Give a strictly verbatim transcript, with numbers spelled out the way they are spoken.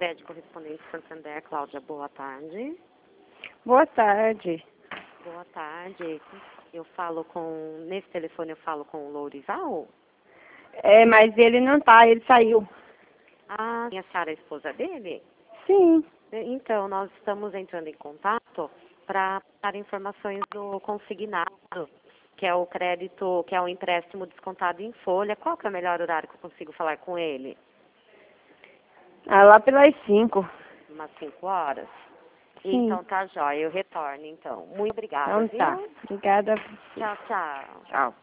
Crédito Correspondente Santander, Cláudia, boa tarde. Boa tarde. Boa tarde. Eu falo com... Nesse telefone eu falo com o Lourival? É, mas ele não tá, ele saiu. Ah, a senhora é a esposa dele? Sim. Então, nós estamos entrando em contato para dar informações do consignado, que é o crédito, que é o empréstimo descontado em folha. Qual que é o melhor horário que eu consigo falar com ele? Ah, lá pelas cinco. Umas cinco horas? Sim. Então tá jóia, eu retorno então. Muito obrigada, Então tá. viu? Obrigada. Tchau, tchau. Tchau.